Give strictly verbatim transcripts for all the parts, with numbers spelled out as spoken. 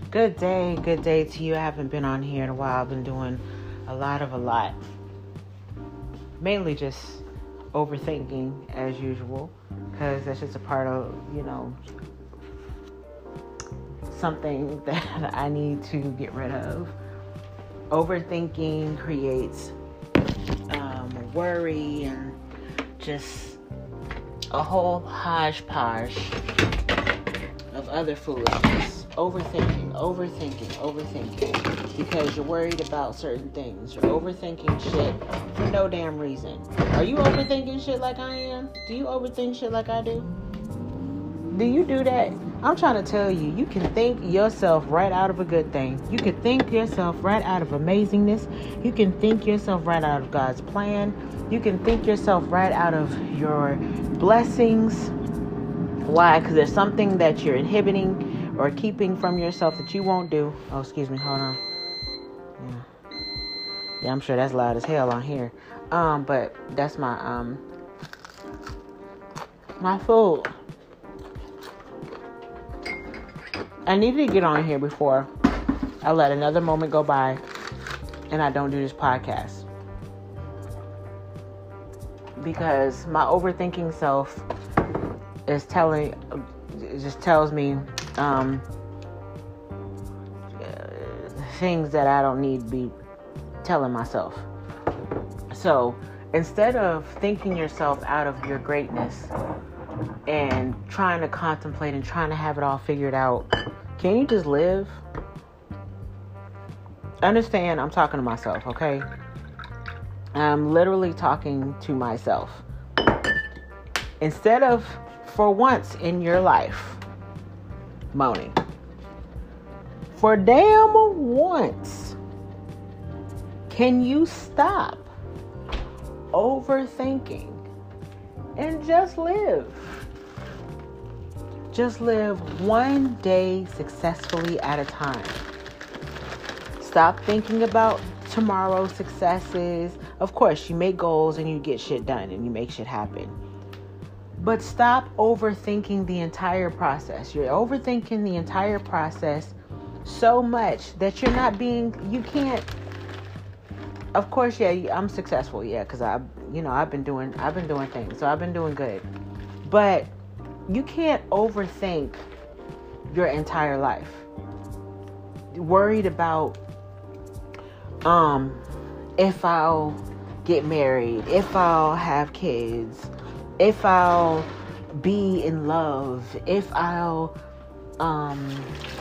Good day, good day to you. I haven't been on here in a while. I've been doing a lot of a lot. Mainly just overthinking as usual, because that's just a part of, you know, something that I need to get rid of. Overthinking creates um, worry and just a whole hodgepodge of other foolishness. Overthinking, overthinking, overthinking. Because you're worried about certain things. You're overthinking shit for no damn reason. Are you overthinking shit like I am? Do you overthink shit like I do? Do you do that? I'm trying to tell you, you can think yourself right out of a good thing. You can think yourself right out of amazingness. You can think yourself right out of God's plan. You can think yourself right out of your blessings. Why? Because there's something that you're inhibiting or keeping from yourself that you won't do. Oh, excuse me. Hold on. Yeah. Yeah, I'm sure that's loud as hell on here. Um, but that's my, um, my food. I needed to get on here before I let another moment go by and I don't do this podcast. Because my overthinking self is telling, it just tells me um, things that I don't need to be telling myself. So instead of thinking yourself out of your greatness and trying to contemplate and trying to have it all figured out, can you just live? Understand, I'm talking to myself, okay? I'm literally talking to myself. Instead of, for once in your life, moaning. For damn once, can you stop overthinking and just live? Just live one day successfully at a time. Stop thinking about tomorrow's successes. Of course, you make goals and you get shit done and you make shit happen. But stop overthinking the entire process. You're overthinking the entire process so much that you're not being, you can't, of course, yeah, I'm successful, yeah, because I, you know, I've been doing, I've been doing things, so I've been doing good. But you can't overthink your entire life. Worried about, um, if I'll get married, if I'll have kids, if I'll be in love, if I'll um,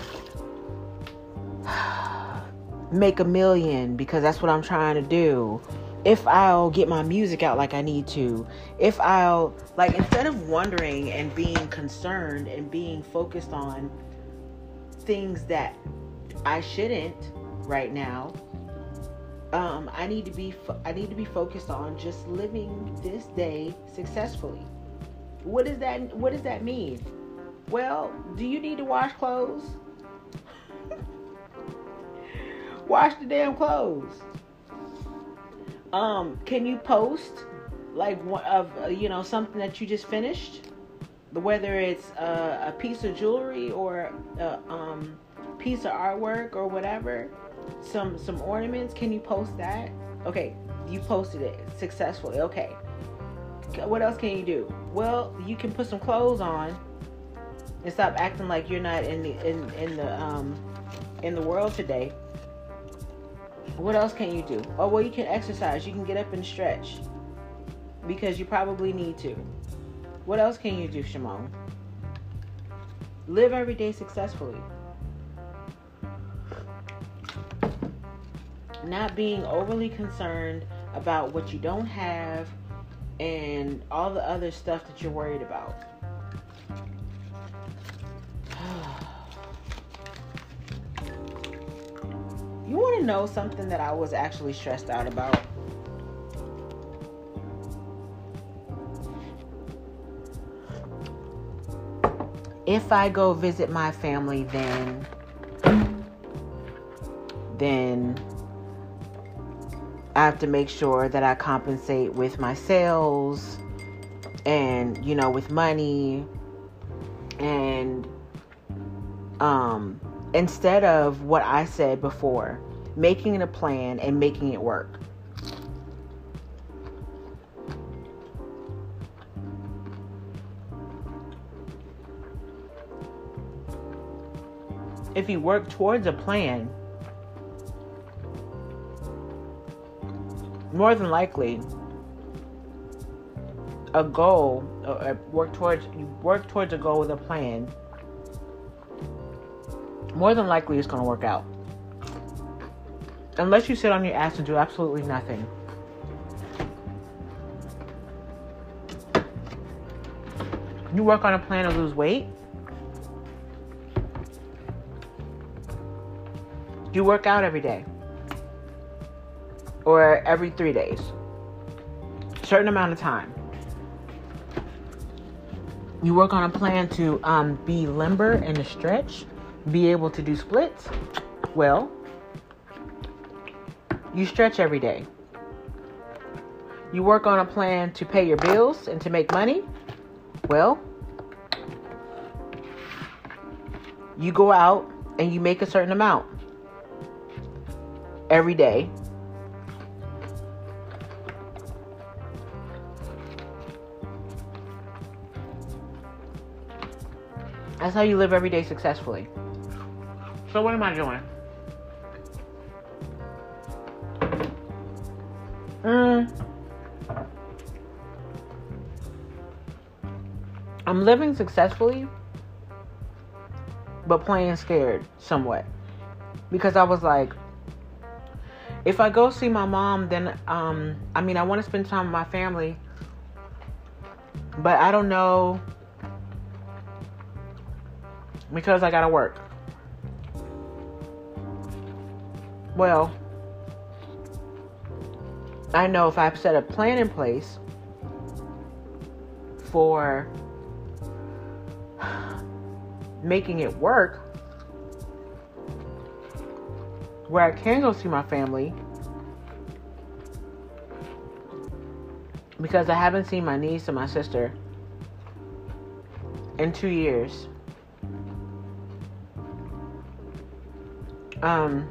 make a million because that's what I'm trying to do, if I'll get my music out like I need to, if I'll, like, instead of wondering and being concerned and being focused on things that I shouldn't right now, Um, I need to be fo- I need to be focused on just living this day successfully. What does that What does that mean? Well, do you need to wash clothes? Wash the damn clothes. Um, can you post like one of uh, you know something that you just finished? Whether it's a, a piece of jewelry or a um, piece of artwork or whatever. Some some ornaments, can you post that? Okay, you posted it successfully. Okay. What else can you do? Well, you can put some clothes on and stop acting like you're not in the in, in the um in the world today. What else can you do? Oh, well, you can exercise. You can get up and stretch because you probably need to. What else can you do, Shimon? Live every day successfully. Not being overly concerned about what you don't have and all the other stuff that you're worried about. You want to know something that I was actually stressed out about? If I go visit my family, then then I have to make sure that I compensate with my sales and, you know, with money and um instead of what I said before, making a plan and making it work. If you work towards a plan, more than likely, a goal, or work towards you work towards a goal with a plan, more than likely it's going to work out. Unless you sit on your ass and do absolutely nothing. You work on a plan to lose weight. You work out every day. Or every three days. Certain amount of time. You work on a plan to um, be limber and to stretch. Be able to do splits. Well, you stretch every day. You work on a plan to pay your bills and to make money. Well, you go out and you make a certain amount every day. That's how you live every day successfully. So what am I doing? Mm. I'm living successfully, but playing scared somewhat. Because I was like, if I go see my mom, then, um, I mean, I want to spend time with my family, but I don't know, because I gotta work. Well, I know if I set a plan in place for making it work, where I can go see my family, because I haven't seen my niece and my sister in two years. Um,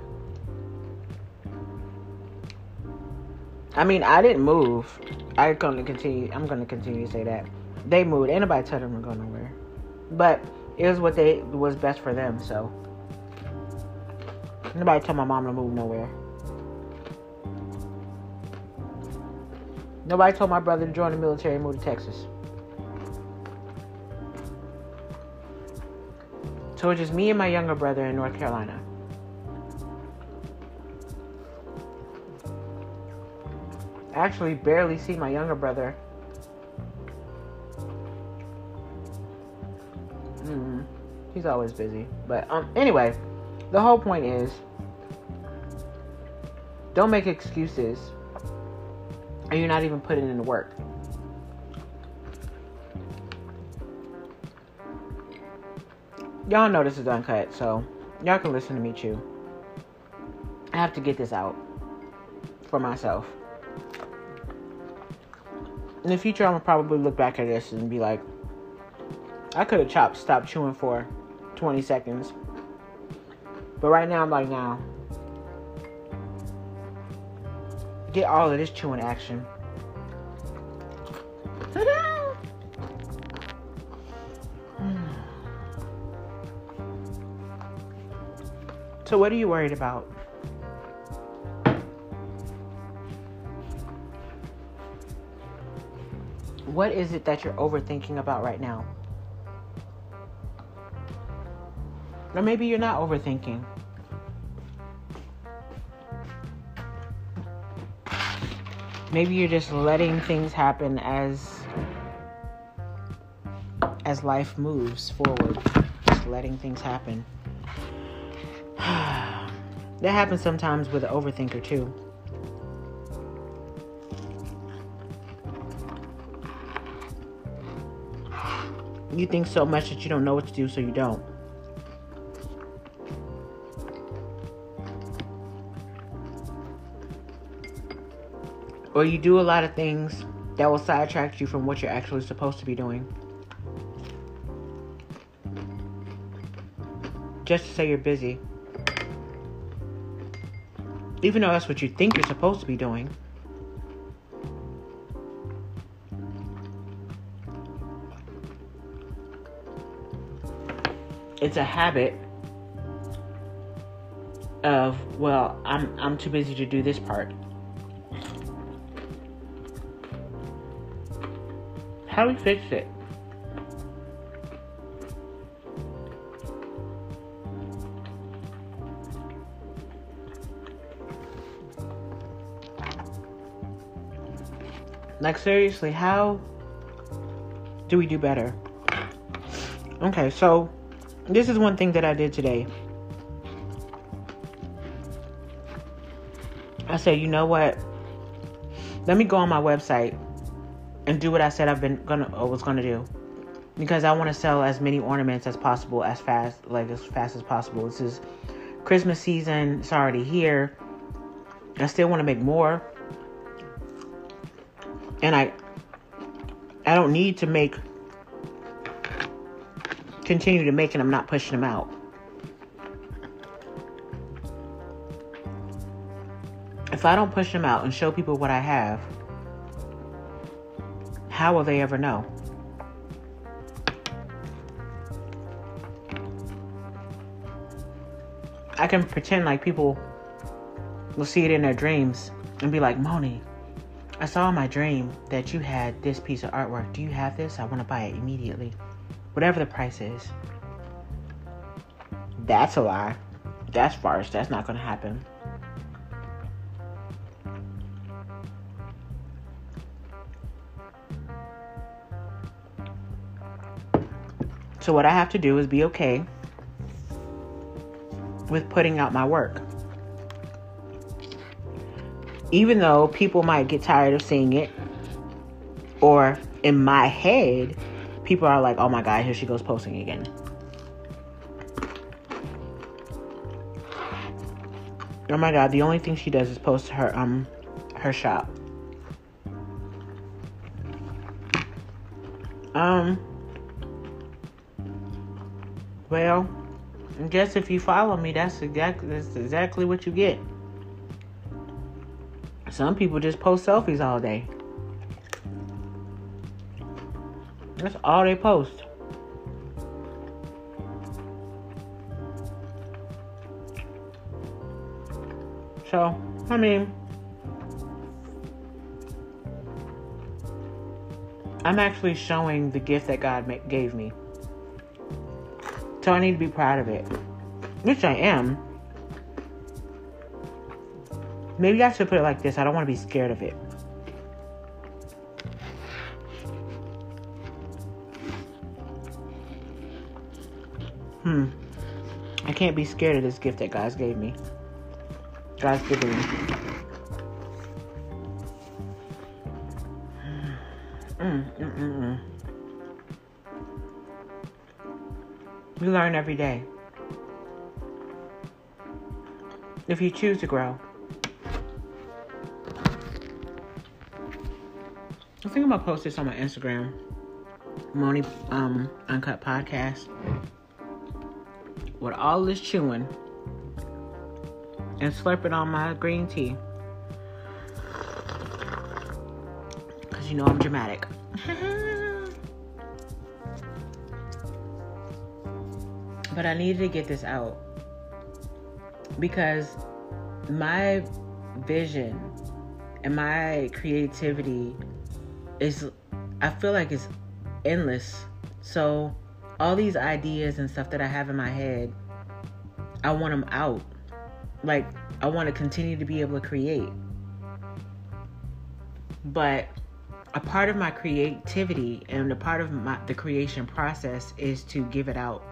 I mean, I didn't move. I'm gonna continue. I'm gonna continue to say that they moved. Ain't nobody told them to go nowhere, but it was what they was best for them. So nobody told my mom to move nowhere. Nobody told my brother to join the military and move to Texas. So it's just me and my younger brother in North Carolina. I actually barely see my younger brother. Mm, he's always busy. But um, anyway, the whole point is, don't make excuses, and you're not even putting in the work. Y'all know this is uncut, so y'all can listen to me chew. I have to get this out for myself. In the future, I'm going to probably look back at this and be like, I could have chopped, stopped chewing for twenty seconds. But right now, I'm like, nah. Get all of this chewing action. So what are you worried about? What is it that you're overthinking about right now? Or maybe you're not overthinking. Maybe you're just letting things happen as as life moves forward. Just letting things happen. That happens sometimes with an overthinker too. You think so much that you don't know what to do, so you don't. Or you do a lot of things that will sidetrack you from what you're actually supposed to be doing. just to say you're busy. Even though that's what you think you're supposed to be doing. It's a habit of, well, I'm I'm too busy to do this part. How do we fix it? Like, seriously, how do we do better? Okay, so this is one thing that I did today. I said, you know what? Let me go on my website and do what I said I've been gonna or was gonna do, because I want to sell as many ornaments as possible, as fast, like as fast as possible. This is Christmas season. It's already here. I still want to make more. And I I don't need to make, continue to make, and I'm not pushing them out. If I don't push them out and show people what I have, how will they ever know? I can pretend like people will see it in their dreams and be like, Moni, I saw in my dream that you had this piece of artwork. Do you have this? I want to buy it immediately. Whatever the price is. That's a lie. That's farce. That's not going to happen. So what I have to do is be okay with putting out my work. Even though people might get tired of seeing it, or in my head, people are like, oh my God, here she goes posting again. Oh my God, the only thing she does is post her um her shop. Um well, I guess if you follow me, that's exactly that's exactly what you get. Some people just post selfies all day. That's all they post. So, I mean, I'm actually showing the gift that God ma- gave me. So I need to be proud of it. Which I am. Maybe I should put it like this. I don't want to be scared of it. Hmm. I can't be scared of this gift that God's gave me. God's given me. Mm, mm, mm, mm. We learn every day. If you choose to grow. I think I'm gonna post this on my Instagram, Moni um, Uncut Podcast, with all this chewing and slurping on my green tea, because you know I'm dramatic. But I needed to get this out because my vision and my creativity is, I feel like it's endless. So all these ideas and stuff that I have in my head, I want them out. Like, I want to continue to be able to create. But a part of my creativity and a part of my the creation process is to give it out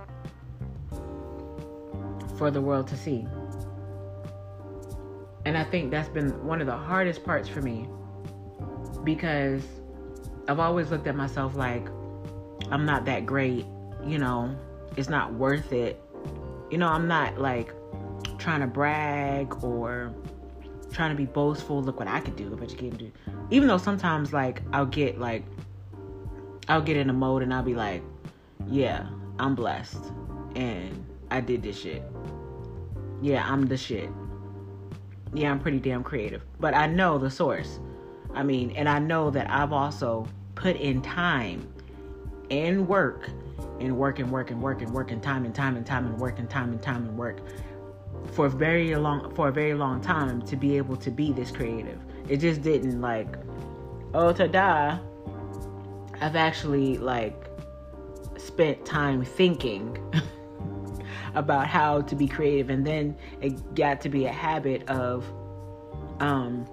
for the world to see. And I think that's been one of the hardest parts for me, because I've always looked at myself like I'm not that great, you know, it's not worth it. You know, I'm not like trying to brag or trying to be boastful. Look what I could do, but you can't do. Even though sometimes like I'll get like, I'll get in a mode and I'll be like, yeah, I'm blessed. And I did this shit. Yeah, I'm the shit. Yeah, I'm pretty damn creative. But I know the source. I mean, and I know that I've also put in time and work and work and work and work and work and time and time and time and work and time and time and work for a very long for a very long time to be able to be this creative. It just didn't like, oh, ta-da. I've actually like spent time thinking about how to be creative, and then it got to be a habit of um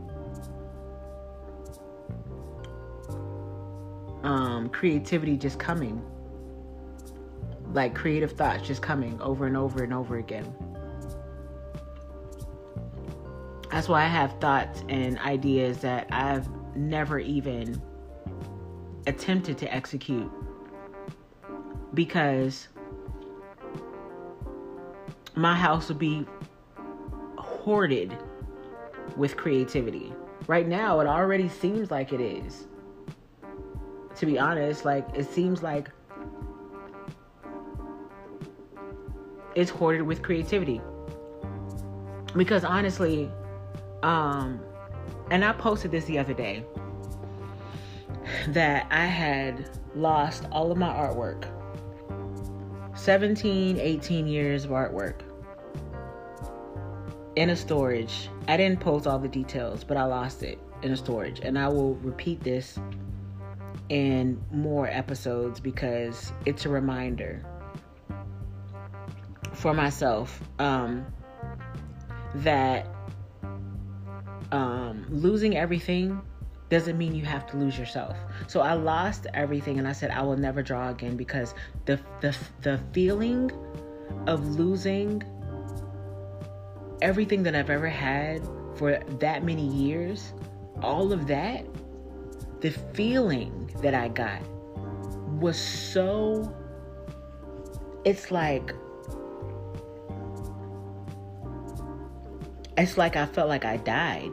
um creativity just coming, like creative thoughts just coming over and over and over again. That's why I have thoughts and ideas that I've never even attempted to execute, because my house would be hoarded with creativity. Right now, it already seems like it is. To be honest, like it seems like it's hoarded with creativity. Because honestly, um, and I posted this the other day, that I had lost all of my artwork. seventeen, eighteen years of artwork in a storage. I didn't post all the details, but I lost it in a storage. And I will repeat this in more episodes because it's a reminder for myself um, that um, losing everything doesn't mean you have to lose yourself. So I lost everything, and I said I will never draw again, because the the the feeling of losing everything that I've ever had for that many years, all of that, the feeling that I got was so, it's like, it's like I felt like I died.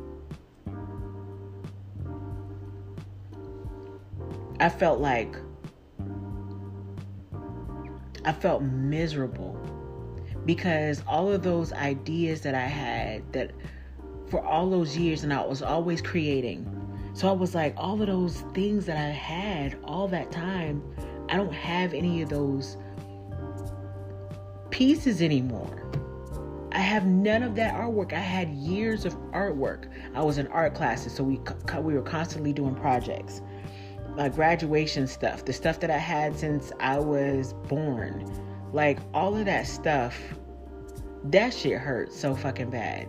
I felt like, I felt miserable, because all of those ideas that I had that for all those years, and I was always creating. So I was like, all of those things that I had all that time, I don't have any of those pieces anymore. I have none of that artwork. I had years of artwork. I was in art classes, so we we were constantly doing projects. My graduation stuff, the stuff that I had since I was born, like all of that stuff, that shit hurt so fucking bad.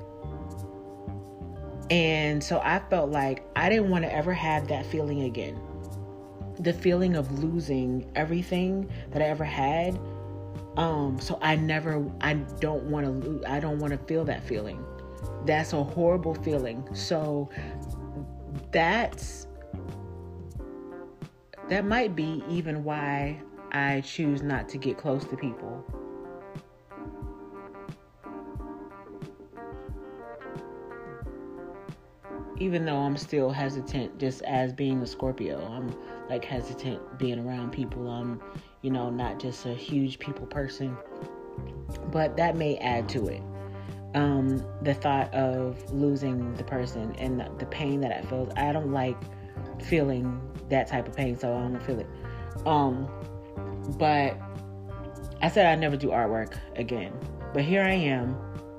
And so I felt like I didn't want to ever have that feeling again. The feeling of losing everything that I ever had. Um, so I never, I don't want to lose, I don't want to feel that feeling. That's a horrible feeling. So that's, that might be even why I choose not to get close to people. Even though I'm still hesitant, just as being a Scorpio, I'm like hesitant being around people. I'm, you know, not just a huge people person, but that may add to it. Um, the thought of losing the person and the, the pain that I feel. I don't like feeling that type of pain, so I don't feel it. Um, but I said I'd never do artwork again. But here I am,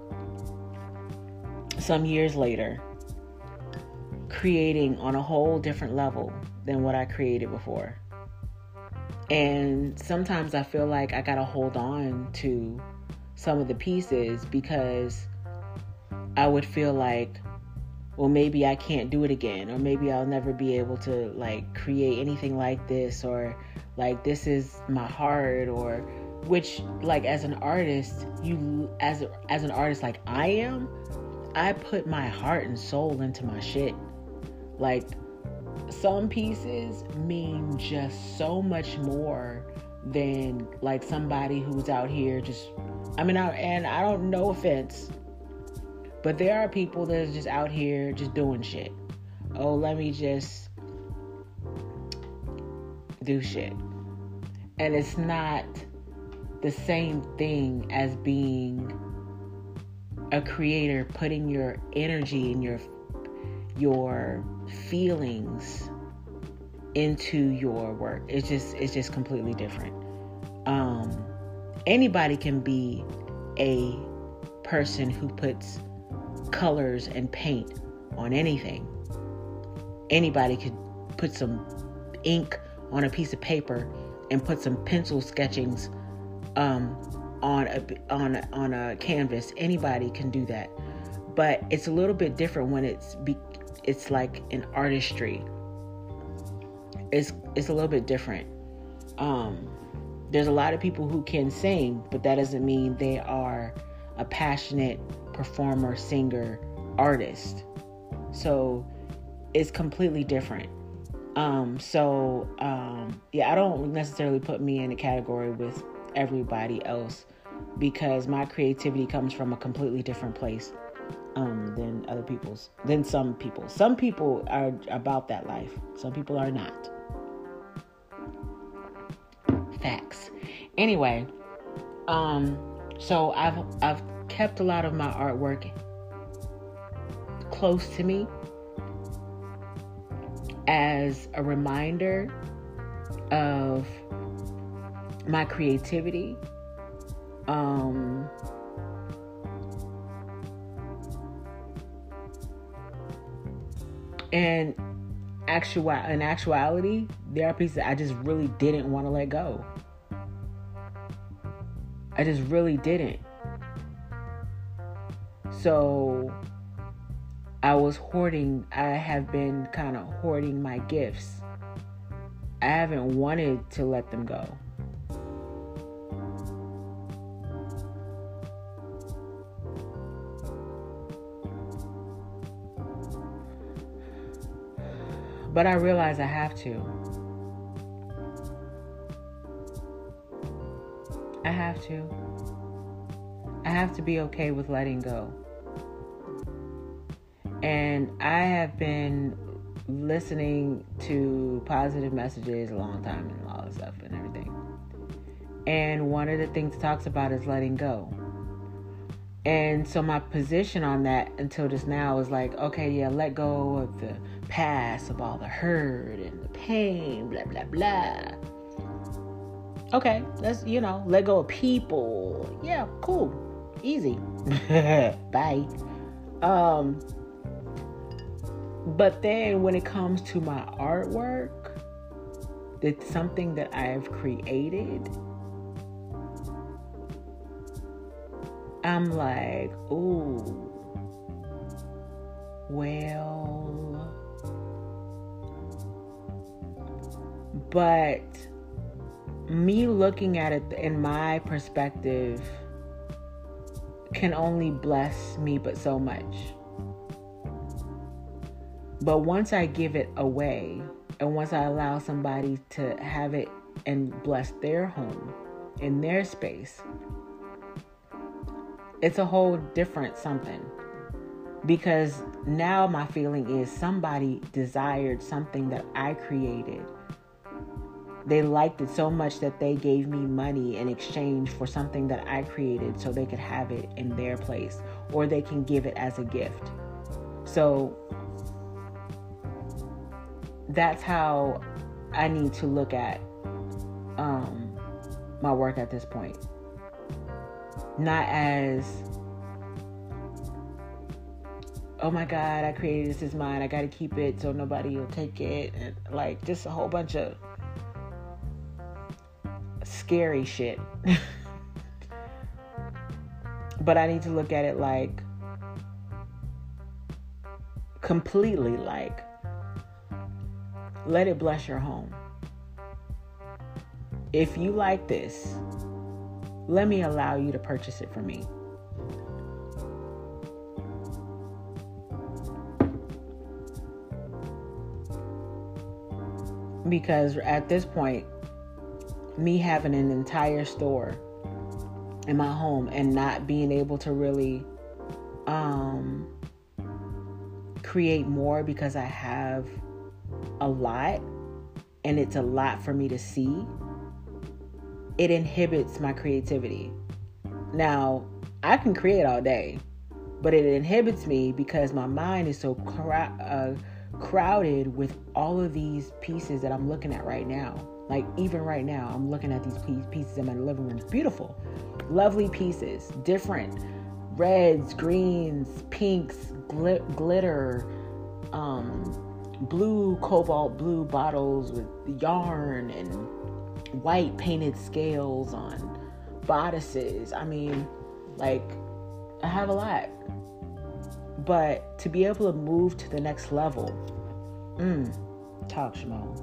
some years later, creating on a whole different level than what I created before. And sometimes I feel like I gotta hold on to some of the pieces, because I would feel like, well, maybe I can't do it again, or maybe I'll never be able to like create anything like this, or like this is my heart, or which, like, as an artist, you as as an artist like I am, I put my heart and soul into my shit. Like, some pieces mean just so much more than like somebody who's out here just, I mean, I, and I don't, no offense, but there are people that are just out here just doing shit. Oh, let me just do shit. And it's not the same thing as being a creator, putting your energy and your your feelings into your work. It's just it's just completely different. Um, anybody can be a person who puts colors and paint on anything. Anybody could put some ink on a piece of paper and put some pencil sketchings um, on a on a, on a canvas. Anybody can do that, but it's a little bit different when it's be, it's like an artistry. It's it's a little bit different. Um, there's a lot of people who can sing, but that doesn't mean they are a passionate performer, singer, artist. So it's completely different. Um, so um, yeah, I don't necessarily put me in a category with everybody else because my creativity comes from a completely different place um, than other people's, than some people. Some people are about that life. Some people are not. Facts. Anyway, um, so I've I've kept a lot of my artwork close to me as a reminder of my creativity. Um, and actual in actuality, there are pieces I just really didn't want to let go. I just really didn't. So I was hoarding, I have been kind of hoarding my gifts. I haven't wanted to let them go. But I realize I have to. I have to. I have to be okay with letting go. And I have been listening to positive messages a long time and all this stuff and everything. And one of the things it talks about is letting go. And so my position on that until just now is like, okay, yeah, let go of the past, of all the hurt and the pain, blah, blah, blah. Okay, let's, you know, let go of people. Yeah, cool. Easy. Bye. Um, but then when it comes to my artwork, it's something that I've created. I'm like, ooh, well, but me looking at it in my perspective can only bless me but so much. But once I give it away, and once I allow somebody to have it and bless their home in their space, it's a whole different something. Because now my feeling is somebody desired something that I created. They liked it so much that they gave me money in exchange for something that I created so they could have it in their place, or they can give it as a gift. So that's how I need to look at um, my work at this point. Not as, oh my God, I created this, is mine, I gotta keep it so nobody will take it, and like just a whole bunch of scary shit. But I need to look at it like completely like, let it bless your home. If you like this, let me allow you to purchase it from me. Because at this point, me having an entire store in my home and not being able to really um, create more because I have a lot and it's a lot for me to see, it inhibits my creativity. Now, I can create all day, but it inhibits me because my mind is so cra- uh, crowded with all of these pieces that I'm looking at right now. Like even right now, I'm looking at these pieces in my living room. It's beautiful, lovely pieces, different reds, greens, pinks, gl- glitter, um, blue, cobalt blue bottles with yarn and white painted scales on bodices. I mean, like, I have a lot. But to be able to move to the next level, mm, talk, Shimon.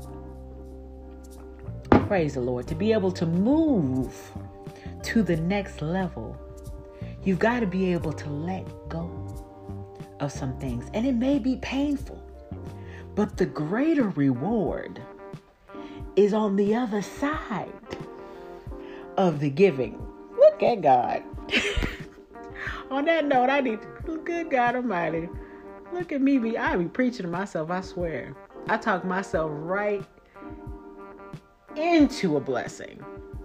Praise the Lord. To be able to move to the next level, you've got to be able to let go of some things. And it may be painful, but the greater reward is on the other side of the giving. Look at God. On that note, I need to, good God Almighty, look at me. Be I be preaching to myself, I swear. I talk myself right into a blessing.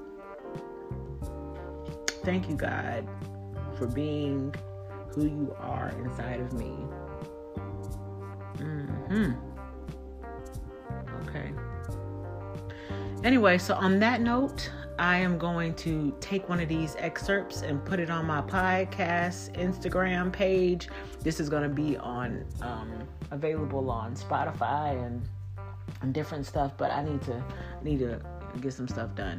Thank you, God, for being who you are inside of me. Mm-hmm. Okay. Anyway, so on that note, I am going to take one of these excerpts and put it on my podcast Instagram page. This is going to be on um, available on Spotify and, and different stuff, but I need to need to get some stuff done.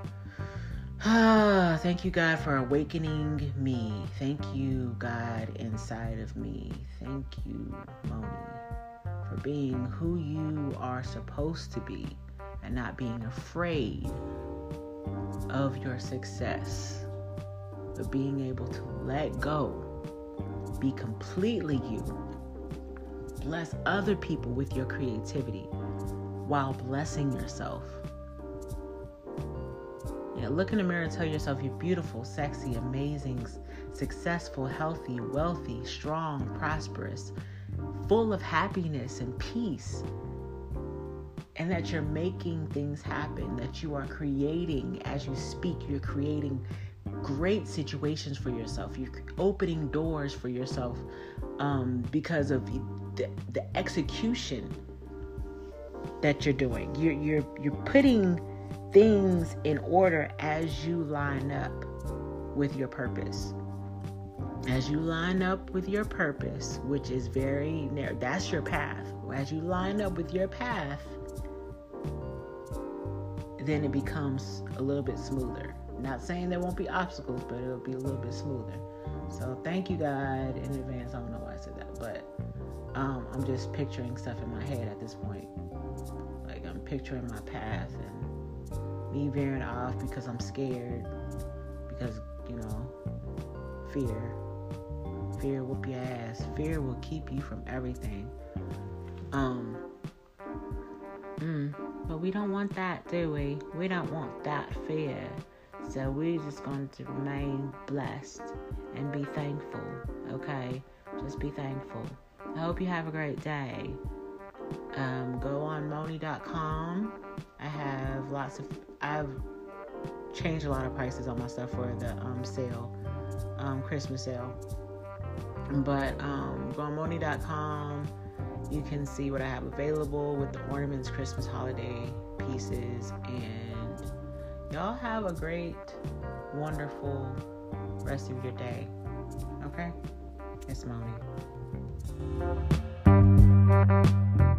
Ah, thank you, God, for awakening me. Thank you, God, inside of me. Thank you, Moni, for being who you are supposed to be and not being afraid of your success, but being able to let go, be completely you, bless other people with your creativity while blessing yourself. Yeah, look in the mirror and tell yourself you're beautiful, sexy, amazing, successful, healthy, wealthy, strong, prosperous, full of happiness and peace. And that you're making things happen, that you are creating as you speak. You're creating great situations for yourself. You're opening doors for yourself um, because of the, the execution that you're doing. You're, you're, you're putting things in order as you line up with your purpose. As you line up with your purpose, which is very narrow, that's your path. As you line up with your path, then it becomes a little bit smoother. Not saying there won't be obstacles, but it'll be a little bit smoother. So thank you, God, in advance. I don't know why I said that, but um, I'm just picturing stuff in my head at this point. Like I'm picturing my path and me veering off because I'm scared. Because, you know, fear. Fear whoop your ass. Fear will keep you from everything. Um... Mm, but we don't want that, do we? We don't want that fear. So we're just going to remain blessed and be thankful, okay? Just be thankful. I hope you have a great day. Um, go on Moni dot com. I have lots of... I've changed a lot of prices on my stuff for the um, sale, um, Christmas sale. But um, go on Moni dot com. You can see what I have available with the ornaments, Christmas holiday pieces, and y'all have a great, wonderful rest of your day. Okay? It's Moni.